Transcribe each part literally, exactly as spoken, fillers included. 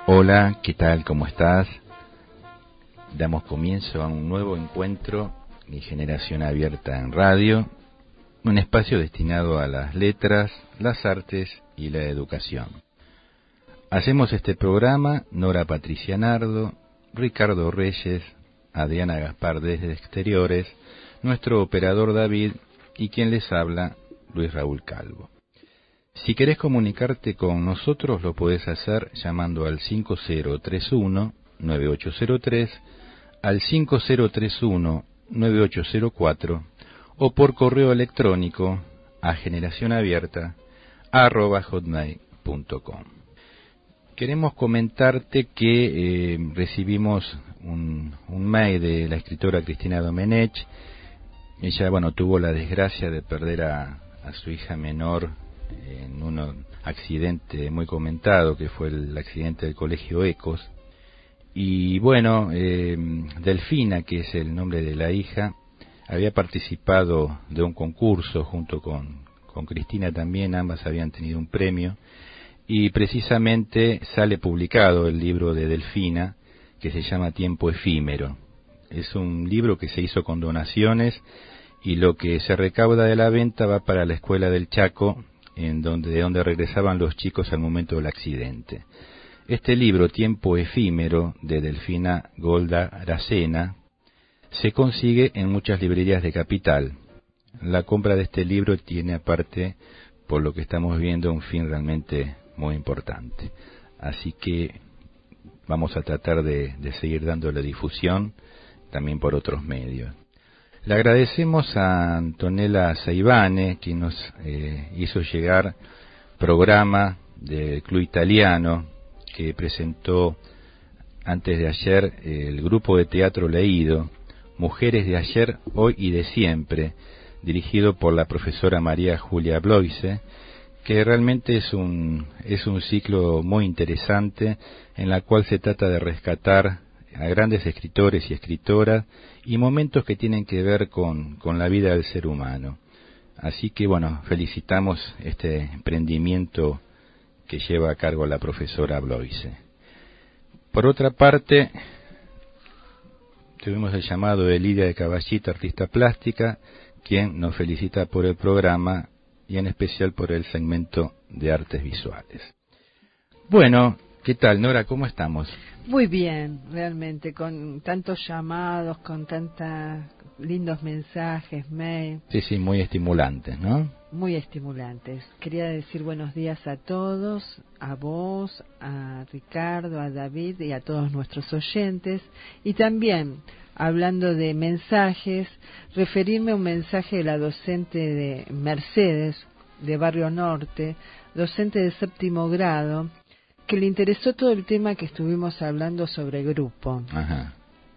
Hola, ¿qué tal? ¿Cómo estás? Damos comienzo a un nuevo encuentro de Generación Abierta en Radio, un espacio destinado a las letras, las artes y la educación. Hacemos este programa Nora Patricia Nardo, Ricardo Reyes, Adriana Gaspar desde Exteriores, nuestro operador David y quien les habla, Luis Raúl Calvo. Si querés comunicarte con nosotros, lo podés hacer llamando al cinco cero tres uno nueve ocho cero tres, al cinco cero tres uno nueve ocho cero cuatro o por correo electrónico a generacionabierta arroba hotmail punto com. Queremos comentarte que eh, recibimos un, un mail de la escritora Cristina Domenech. Ella, bueno, tuvo la desgracia de perder a, a su hija menor en un accidente muy comentado, que fue el accidente del colegio Ecos. Y bueno, eh, Delfina, que es el nombre de la hija, había participado de un concurso junto con, con Cristina también, ambas habían tenido un premio, y precisamente sale publicado el libro de Delfina, que se llama Tiempo Efímero. Es un libro que se hizo con donaciones, y lo que se recauda de la venta va para la Escuela del Chaco, en donde, de donde regresaban los chicos al momento del accidente. Este libro, Tiempo Efímero, de Delfina Golda Aracena, se consigue en muchas librerías de Capital. La compra de este libro tiene, aparte, por lo que estamos viendo, un fin realmente muy importante. Así que vamos a tratar de, de seguir dando la difusión también por otros medios. Le agradecemos a Antonella Saibane, quien nos eh, hizo llegar programa del Club Italiano, que presentó antes de ayer el grupo de teatro leído, Mujeres de ayer, hoy y de siempre, dirigido por la profesora María Julia Bloise, que realmente es un, es un ciclo muy interesante en la cual se trata de rescatar a grandes escritores y escritoras y momentos que tienen que ver con, con la vida del ser humano. Así que bueno, felicitamos este emprendimiento que lleva a cargo la profesora Bloise. Por otra parte, tuvimos el llamado de Lidia de Caballito, artista plástica, quien nos felicita por el programa y en especial por el segmento de artes visuales. Bueno, ¿qué tal, Nora? ¿Cómo estamos? Muy bien, realmente, con tantos llamados, con tantos lindos mensajes, mail. Sí, sí, muy estimulantes, ¿no? Muy estimulantes. Quería decir buenos días a todos, a vos, a Ricardo, a David y a todos nuestros oyentes. Y también, hablando de mensajes, referirme a un mensaje de la docente de Mercedes, de Barrio Norte, docente de séptimo grado, que le interesó todo el tema que estuvimos hablando sobre grupo. Ajá.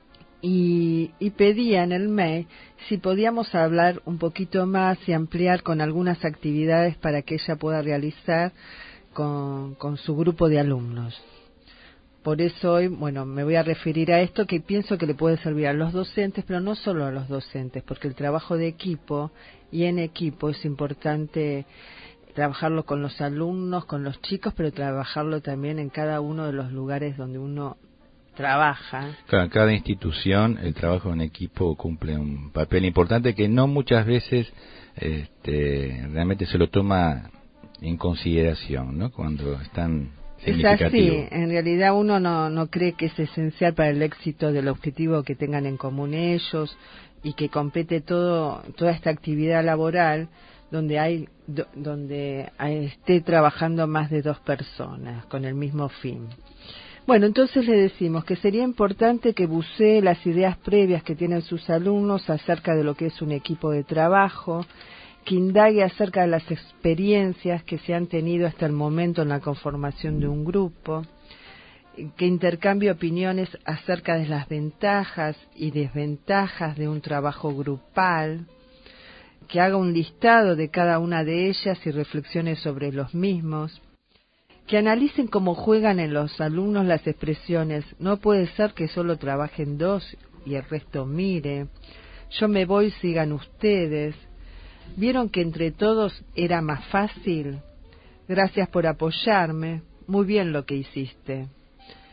Y, y pedía en el mail si podíamos hablar un poquito más y ampliar con algunas actividades para que ella pueda realizar con, con su grupo de alumnos. Por eso hoy, bueno, me voy a referir a esto que pienso que le puede servir a los docentes, pero no solo a los docentes, porque el trabajo de equipo y en equipo es importante trabajarlo con los alumnos, con los chicos, pero trabajarlo también en cada uno de los lugares donde uno trabaja. Claro, en cada institución el trabajo en equipo cumple un papel importante que no muchas veces este, realmente se lo toma en consideración, ¿no? Cuando están significativos. Es así, en realidad uno no, no cree que es esencial para el éxito del objetivo que tengan en común ellos y que compete todo toda esta actividad laboral donde hay do, donde esté trabajando más de dos personas con el mismo fin. Bueno, entonces le decimos que sería importante que bucee las ideas previas que tienen sus alumnos acerca de lo que es un equipo de trabajo, que indague acerca de las experiencias que se han tenido hasta el momento en la conformación de un grupo, que intercambie opiniones acerca de las ventajas y desventajas de un trabajo grupal, que haga un listado de cada una de ellas y reflexiones sobre los mismos, que analicen cómo juegan en los alumnos las expresiones, no puede ser que solo trabajen dos y el resto mire, yo me voy, sigan ustedes, vieron que entre todos era más fácil, gracias por apoyarme, muy bien lo que hiciste.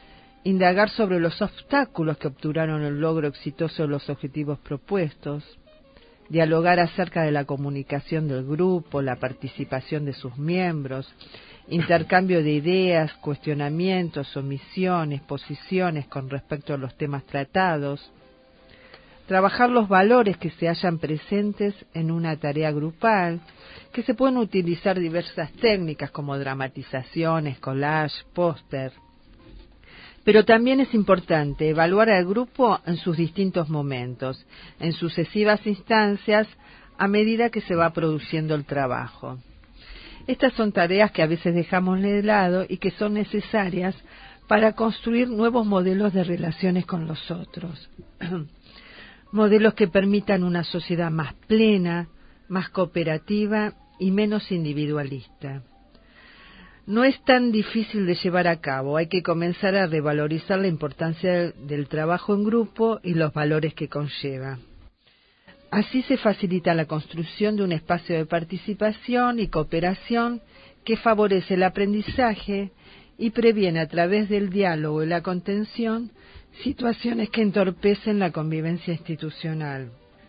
indagar sobre los obstáculos que obturaron el logro exitoso de los objetivos propuestos, dialogar acerca de la comunicación del grupo, la participación de sus miembros, intercambio de ideas, cuestionamientos, omisiones, posiciones con respecto a los temas tratados, trabajar los valores que se hallan presentes en una tarea grupal, que se pueden utilizar diversas técnicas como dramatizaciones, collage, póster. Pero también es importante evaluar al grupo en sus distintos momentos, en sucesivas instancias, a medida que se va produciendo el trabajo. Estas son tareas que a veces dejamos de lado y que son necesarias para construir nuevos modelos de relaciones con los otros. Modelos que permitan una sociedad más plena, más cooperativa y menos individualista. No es tan difícil de llevar a cabo, hay que comenzar a revalorizar la importancia del trabajo en grupo y los valores que conlleva. Así se facilita la construcción de un espacio de participación y cooperación que favorece el aprendizaje y previene a través del diálogo y la contención situaciones que entorpecen la convivencia institucional.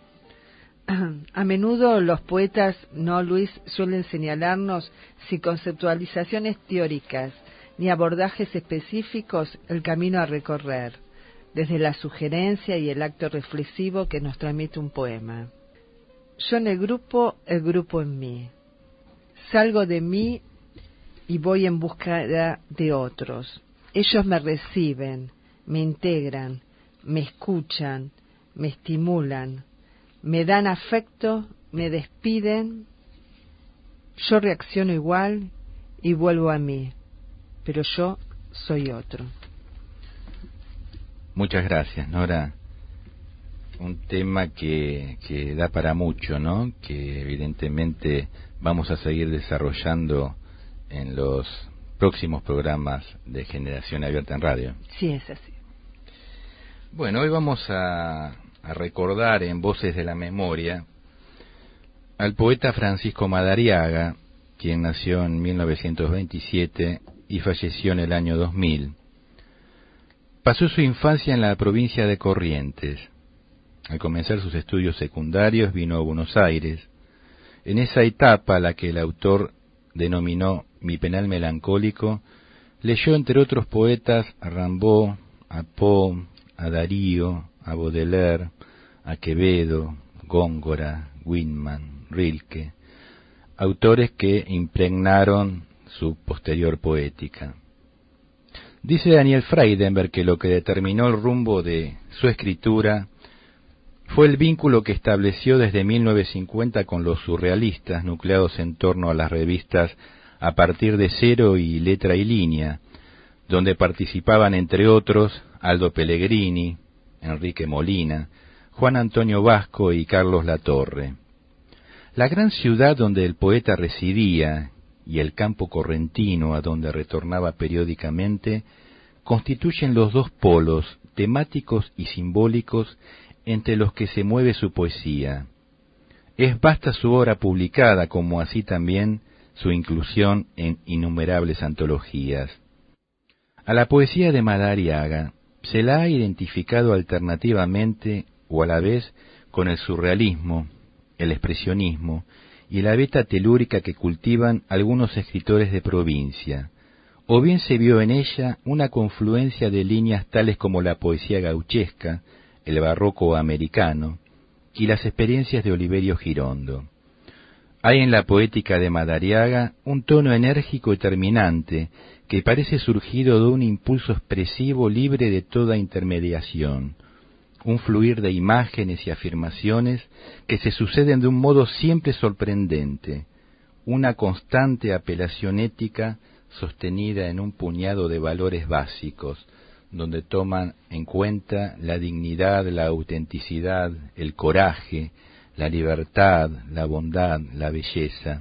A menudo los poetas, ¿no, Luis?, suelen señalarnos sin conceptualizaciones teóricas ni abordajes específicos el camino a recorrer, desde la sugerencia y el acto reflexivo que nos transmite un poema. Yo en el grupo, el grupo en mí. Salgo de mí y voy en búsqueda de otros. Ellos me reciben, me integran, me escuchan, me estimulan, me dan afecto, me despiden. Yo reacciono igual y vuelvo a mí, pero yo soy otro. Muchas gracias, Nora. Un tema que, que da para mucho, ¿no? Que evidentemente vamos a seguir desarrollando en los próximos programas de Generación Abierta en Radio. Sí, es así. Bueno, hoy vamos a, a recordar en Voces de la Memoria al poeta Francisco Madariaga, quien nació en mil novecientos veintisiete y falleció en el año dos mil. Pasó su infancia en la provincia de Corrientes. Al comenzar sus estudios secundarios vino a Buenos Aires. En esa etapa, la que el autor denominó Mi penal melancólico, leyó entre otros poetas a Rimbaud, a Poe, a Darío, a Baudelaire, a Quevedo, Góngora, Whitman, Rilke, autores que impregnaron su posterior poética. Dice Daniel Freidenberg que lo que determinó el rumbo de su escritura fue el vínculo que estableció desde mil novecientos cincuenta con los surrealistas nucleados en torno a las revistas A partir de cero y Letra y Línea, donde participaban entre otros Aldo Pellegrini, Enrique Molina, Juan Antonio Vasco y Carlos Latorre. La gran ciudad donde el poeta residía y el campo correntino a donde retornaba periódicamente constituyen los dos polos temáticos y simbólicos entre los que se mueve su poesía. Es vasta su obra publicada, como así también su inclusión en innumerables antologías. A la poesía de Madariaga se la ha identificado alternativamente o a la vez con el surrealismo, el expresionismo y la veta telúrica que cultivan algunos escritores de provincia, o bien se vio en ella una confluencia de líneas tales como la poesía gauchesca, el barroco americano y las experiencias de Oliverio Girondo. Hay en la poética de Madariaga un tono enérgico y terminante que parece surgido de un impulso expresivo libre de toda intermediación, un fluir de imágenes y afirmaciones que se suceden de un modo siempre sorprendente, una constante apelación ética sostenida en un puñado de valores básicos, donde toman en cuenta la dignidad, la autenticidad, el coraje, la libertad, la bondad, la belleza.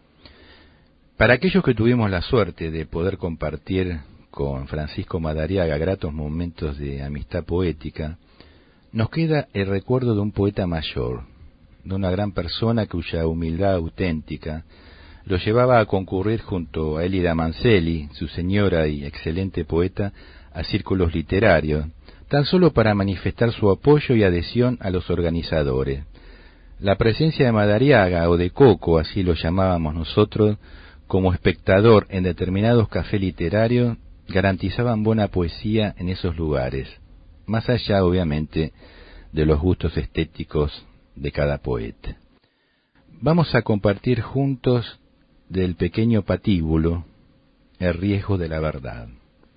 Para aquellos que tuvimos la suerte de poder compartir con Francisco Madariaga gratos momentos de amistad poética, nos queda el recuerdo de un poeta mayor, de una gran persona cuya humildad auténtica lo llevaba a concurrir junto a Elida Mancelli, su señora y excelente poeta, a círculos literarios, tan solo para manifestar su apoyo y adhesión a los organizadores. La presencia de Madariaga, o de Coco, así lo llamábamos nosotros, como espectador en determinados cafés literarios, garantizaban buena poesía en esos lugares, más allá, obviamente, de los gustos estéticos de cada poeta. Vamos a compartir juntos del pequeño patíbulo El riesgo de la verdad.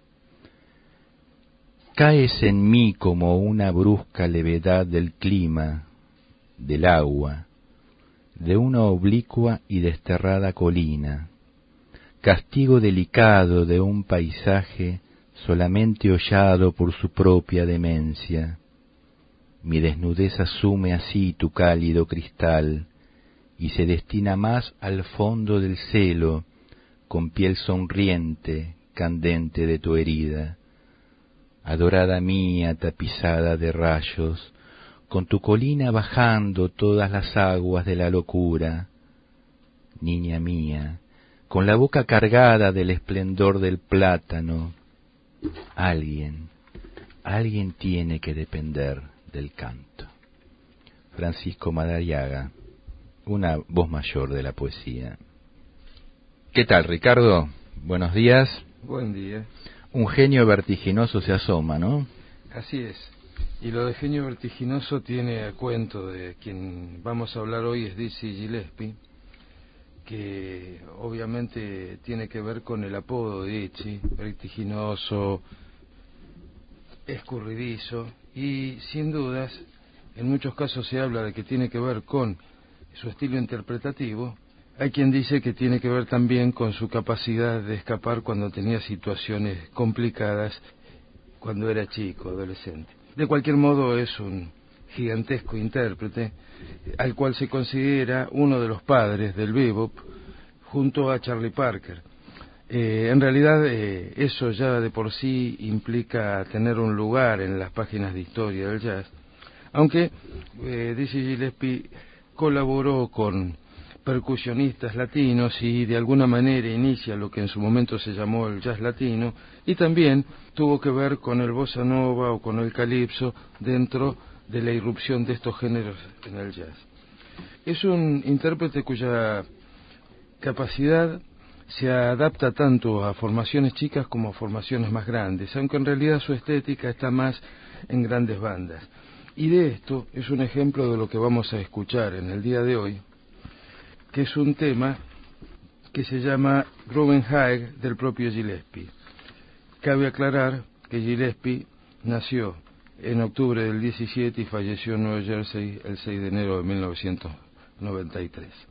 Caes en mí como una brusca levedad del clima, del agua, de una oblicua y desterrada colina, castigo delicado de un paisaje solamente hollado por su propia demencia. Mi desnudez asume así tu cálido cristal y se destina más al fondo del celo, con piel sonriente, candente de tu herida. Adorada mía, tapizada de rayos, con tu colina bajando todas las aguas de la locura. Niña mía, con la boca cargada del esplendor del plátano, alguien, alguien tiene que depender del canto. Francisco Madariaga, una voz mayor de la poesía. ¿Qué tal, Ricardo? Buenos días. Buen día. Un genio vertiginoso se asoma, ¿no? Así es. Y lo de genio vertiginoso tiene a cuento de quien vamos a hablar hoy, es Dizzy Gillespie, que obviamente tiene que ver con el apodo de Dizzy, vertiginoso, escurridizo, y sin dudas, en muchos casos se habla de que tiene que ver con su estilo interpretativo. Hay quien dice que tiene que ver también con su capacidad de escapar cuando tenía situaciones complicadas, cuando era chico, adolescente. De cualquier modo, es un gigantesco intérprete, al cual se considera uno de los padres del bebop, junto a Charlie Parker. Eh, en realidad, eh, eso ya de por sí implica tener un lugar en las páginas de historia del jazz, aunque eh, Dizzy Gillespie colaboró con percusionistas latinos y de alguna manera inicia lo que en su momento se llamó el jazz latino, y también tuvo que ver con el bossa nova o con el calipso dentro de la irrupción de estos géneros en el jazz. Es un intérprete cuya capacidad se adapta tanto a formaciones chicas como a formaciones más grandes, aunque en realidad su estética está más en grandes bandas. Y de esto es un ejemplo de lo que vamos a escuchar en el día de hoy, que es un tema que se llama Ruben Haig, del propio Gillespie. Cabe aclarar que Gillespie nació en octubre del diecisiete y falleció en Nueva Jersey el seis de enero de mil novecientos noventa y tres.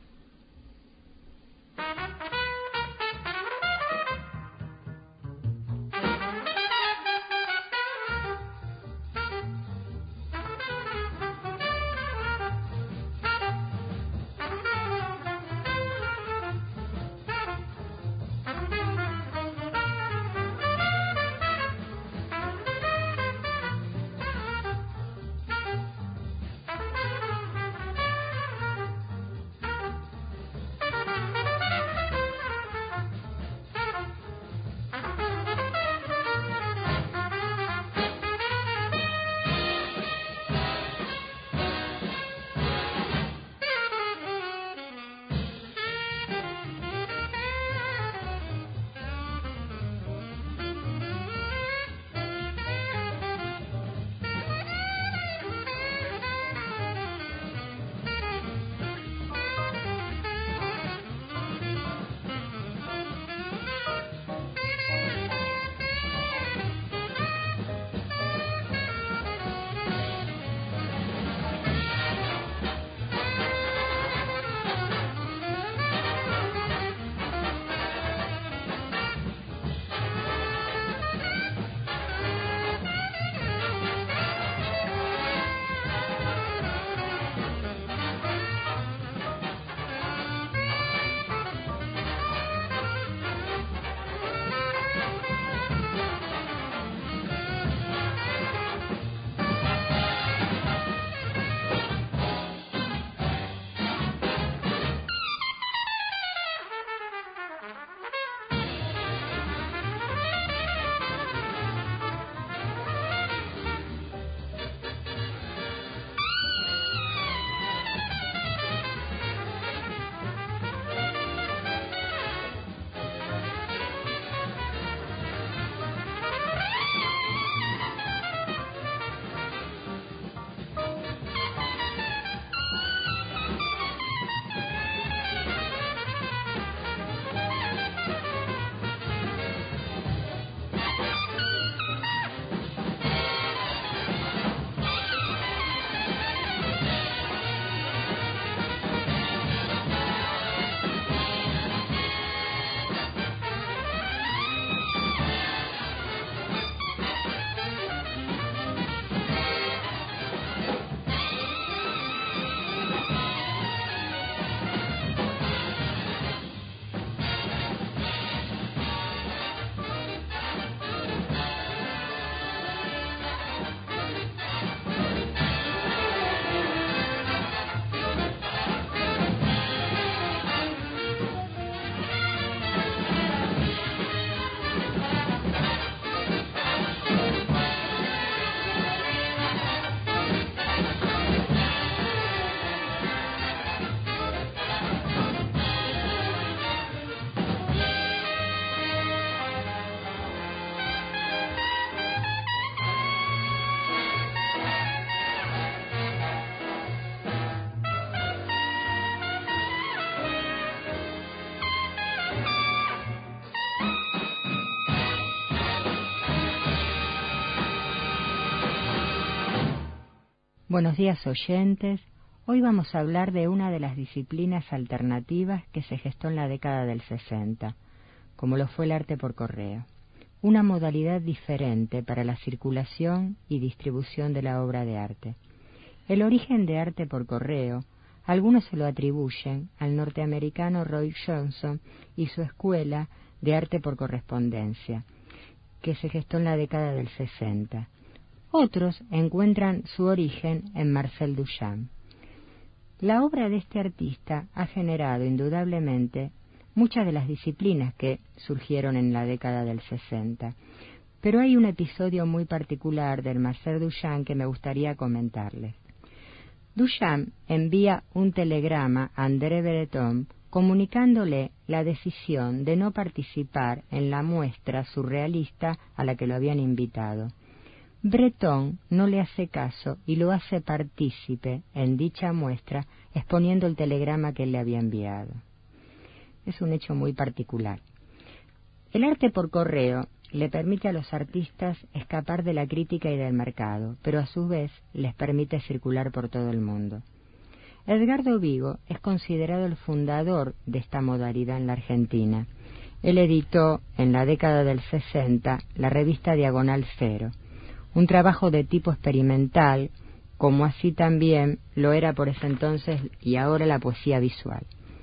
Buenos días, oyentes. Hoy vamos a hablar de una de las disciplinas alternativas que se gestó en la década del sesenta, como lo fue el arte por correo, una modalidad diferente para la circulación y distribución de la obra de arte. El origen de arte por correo, algunos se lo atribuyen al norteamericano Roy Johnson y su escuela de arte por correspondencia, que se gestó en la década del sesenta. Otros encuentran su origen en Marcel Duchamp. La obra de este artista ha generado indudablemente muchas de las disciplinas que surgieron en la década del sesenta, pero hay un episodio muy particular del Marcel Duchamp que me gustaría comentarles. Duchamp envía un telegrama a André Breton comunicándole la decisión de no participar en la muestra surrealista a la que lo habían invitado. Breton no le hace caso y lo hace partícipe en dicha muestra exponiendo el telegrama que él le había enviado. Es un hecho muy particular. El arte por correo le permite a los artistas escapar de la crítica y del mercado, pero a su vez les permite circular por todo el mundo. Edgardo Vigo es considerado el fundador de esta modalidad en la Argentina. Él editó en la década del sesenta la revista Diagonal Cero, un trabajo de tipo experimental, como así también lo era por ese entonces y ahora la poesía visual.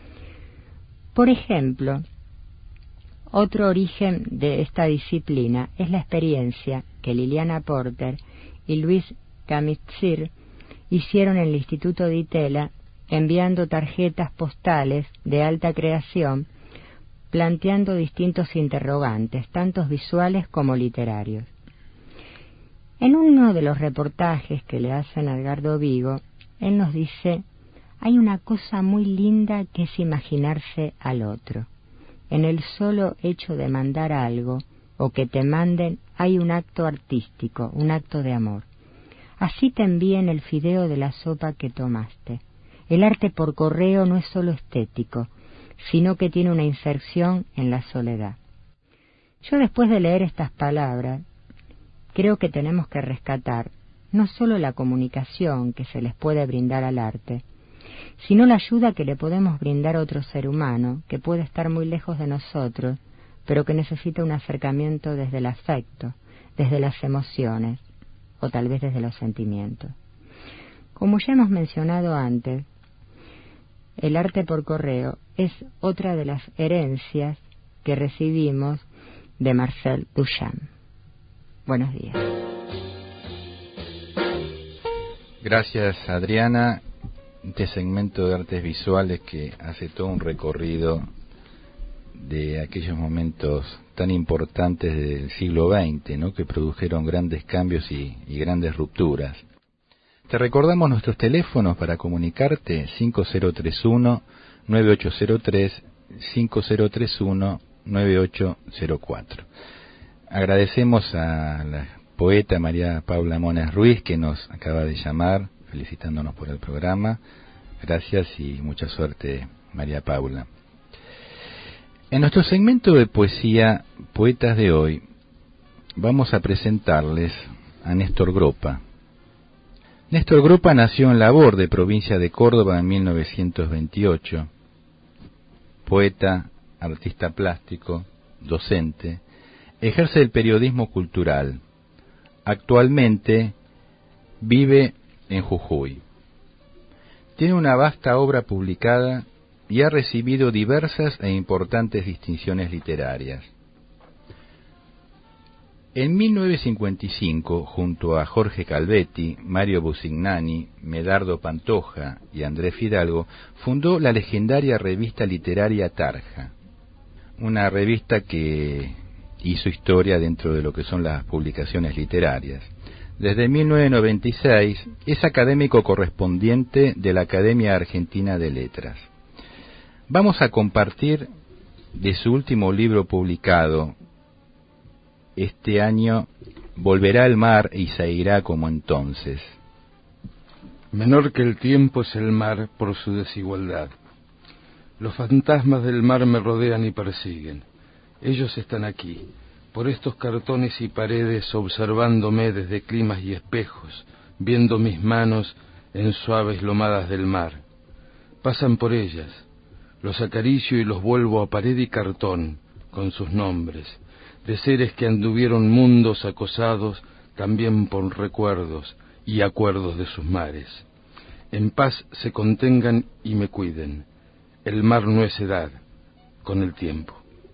Por ejemplo, otro origen de esta disciplina es la experiencia que Liliana Porter y Luis Camitzir hicieron en el Instituto Di Tella, enviando tarjetas postales de alta creación, planteando distintos interrogantes, tanto visuales como literarios. En uno de los reportajes que le hacen a Edgardo Vigo, él nos dice: hay una cosa muy linda que es imaginarse al otro. En el solo hecho de mandar algo, o que te manden, hay un acto artístico, un acto de amor. Así te envíen el fideo de la sopa que tomaste. El arte por correo no es solo estético, sino que tiene una inserción en la soledad. Yo, después de leer estas palabras, creo que tenemos que rescatar no solo la comunicación que se les puede brindar al arte, sino la ayuda que le podemos brindar a otro ser humano que puede estar muy lejos de nosotros, pero que necesita un acercamiento desde el afecto, desde las emociones, o tal vez desde los sentimientos. Como ya hemos mencionado antes, el arte por correo es otra de las herencias que recibimos de Marcel Duchamp. Buenos días. Gracias, Adriana. Este segmento de artes visuales que hace todo un recorrido de aquellos momentos tan importantes del siglo veinte, ¿no?, que produjeron grandes cambios y, y grandes rupturas. Te recordamos nuestros teléfonos para comunicarte: cinco cero tres uno, nueve ocho cero tres, cinco cero tres uno, nueve ocho cero cuatro. Agradecemos a la poeta María Paula Mona Ruiz, que nos acaba de llamar felicitándonos por el programa. Gracias y mucha suerte, María Paula. En nuestro segmento de poesía Poetas de hoy vamos a presentarles a Néstor Gropa. Néstor Gropa nació en Laborde, provincia de Córdoba, en mil novecientos veintiocho. Poeta, artista plástico, docente, ejerce el periodismo cultural. Actualmente vive en Jujuy. Tiene una vasta obra publicada y ha recibido diversas e importantes distinciones literarias. En mil novecientos cincuenta y cinco, junto a Jorge Calvetti, Mario Busignani, Medardo Pantoja y Andrés Fidalgo, fundó la legendaria revista literaria Tarja, una revista que hizo historia dentro de lo que son las publicaciones literarias. Desde mil novecientos noventa y seis es académico correspondiente de la Academia Argentina de Letras. Vamos a compartir de su último libro publicado este año, Volverá el mar y se irá como entonces. Menor que el tiempo es el mar por su desigualdad. Los fantasmas del mar me rodean y persiguen. Ellos están aquí, por estos cartones y paredes, observándome desde climas y espejos, viendo mis manos en suaves lomadas del mar. Pasan por ellas, los acaricio y los vuelvo a pared y cartón, con sus nombres, de seres que anduvieron mundos acosados también por recuerdos y acuerdos de sus mares. En paz se contengan y me cuiden. El mar no es edad, con el tiempo.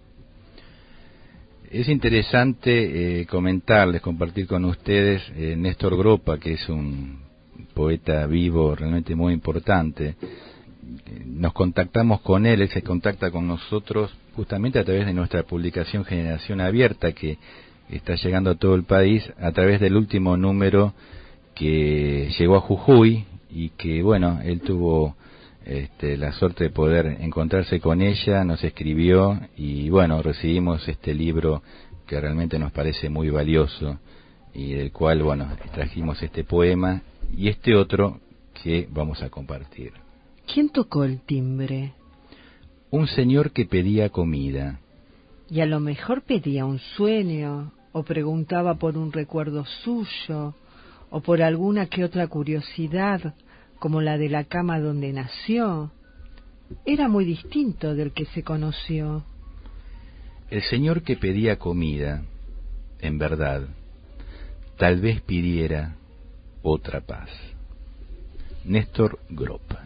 Es interesante eh, comentarles, compartir con ustedes eh, Néstor Gropa, que es un poeta vivo realmente muy importante. Nos contactamos con él, él se contacta con nosotros justamente a través de nuestra publicación Generación Abierta, que está llegando a todo el país a través del último número que llegó a Jujuy, y que bueno, él tuvo este, la suerte de poder encontrarse con ella, nos escribió y bueno, recibimos este libro que realmente nos parece muy valioso y del cual bueno, trajimos este poema y este otro que vamos a compartir. ¿Quién tocó el timbre? Un señor que pedía comida. Y a lo mejor pedía un sueño, o preguntaba por un recuerdo suyo, o por alguna que otra curiosidad, como la de la cama donde nació. Era muy distinto del que se conoció. El señor que pedía comida, en verdad, tal vez pidiera otra paz. Néstor Gropa.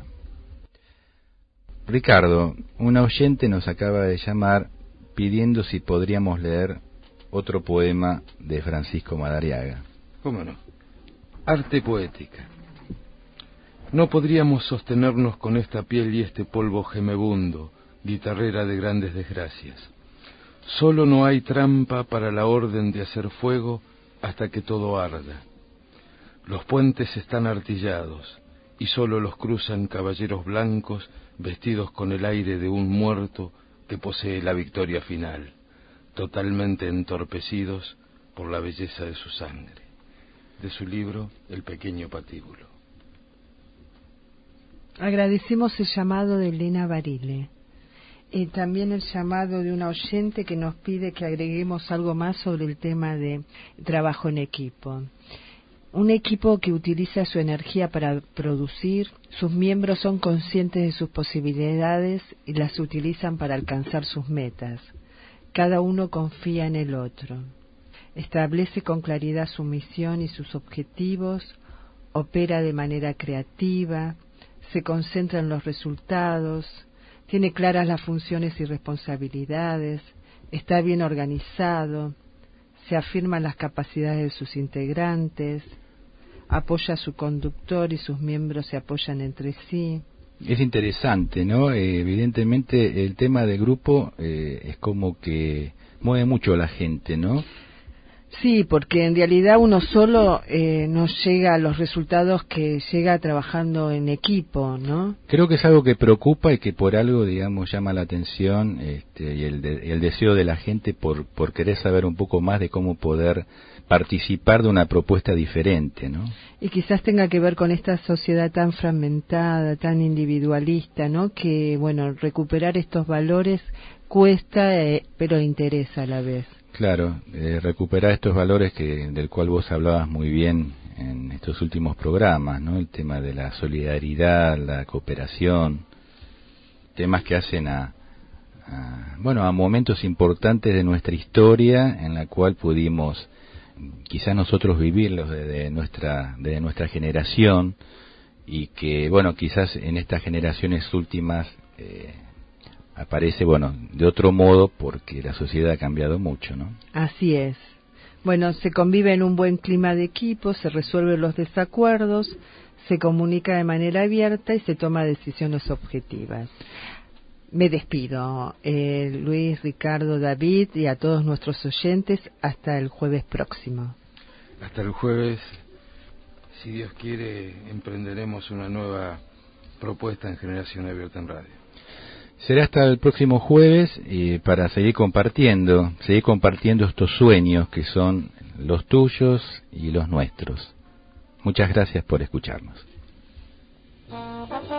Ricardo, un oyente nos acaba de llamar pidiendo si podríamos leer otro poema de Francisco Madariaga. ¿Cómo no? Arte poética. No podríamos sostenernos con esta piel y este polvo gemebundo, guitarrera de grandes desgracias. Solo no hay trampa para la orden de hacer fuego hasta que todo arda. Los puentes están artillados y solo los cruzan caballeros blancos vestidos con el aire de un muerto que posee la victoria final, totalmente entorpecidos por la belleza de su sangre. De su libro, El pequeño patíbulo. Agradecemos el llamado de Elena Barile. Eh, también el llamado de una oyente que nos pide que agreguemos algo más sobre el tema de trabajo en equipo. Un equipo que utiliza su energía para producir, sus miembros son conscientes de sus posibilidades y las utilizan para alcanzar sus metas. Cada uno confía en el otro. Establece con claridad su misión y sus objetivos, opera de manera creativa, se concentra en los resultados, tiene claras las funciones y responsabilidades, está bien organizado, se afirman las capacidades de sus integrantes, apoya a su conductor y sus miembros se apoyan entre sí. Es interesante, ¿no? Eh, evidentemente el tema del grupo eh, es como que mueve mucho a la gente, ¿no? Sí, porque en realidad uno solo eh, no llega a los resultados que llega trabajando en equipo, ¿no? Creo que es algo que preocupa y que por algo, digamos, llama la atención este, y el, de, el deseo de la gente por, por querer saber un poco más de cómo poder participar de una propuesta diferente, ¿no? Y quizás tenga que ver con esta sociedad tan fragmentada, tan individualista, ¿no? Que, bueno, recuperar estos valores cuesta, eh, pero interesa a la vez. Claro, eh, recuperar estos valores que del cual vos hablabas muy bien en estos últimos programas, ¿no? El tema de la solidaridad, la cooperación, temas que hacen a, a bueno, a momentos importantes de nuestra historia en la cual pudimos quizás nosotros vivirlos desde nuestra desde nuestra generación y que bueno, quizás en estas generaciones últimas eh, aparece, bueno, de otro modo porque la sociedad ha cambiado mucho, ¿no? Así es. Bueno, se convive en un buen clima de equipo, se resuelven los desacuerdos, se comunica de manera abierta y se toma decisiones objetivas. Me despido, eh, Luis, Ricardo, David y a todos nuestros oyentes hasta el jueves próximo. Hasta el jueves, si Dios quiere, emprenderemos una nueva propuesta en Generación Abierta en Radio. Será hasta el próximo jueves eh, para seguir compartiendo, seguir compartiendo estos sueños que son los tuyos y los nuestros. Muchas gracias por escucharnos.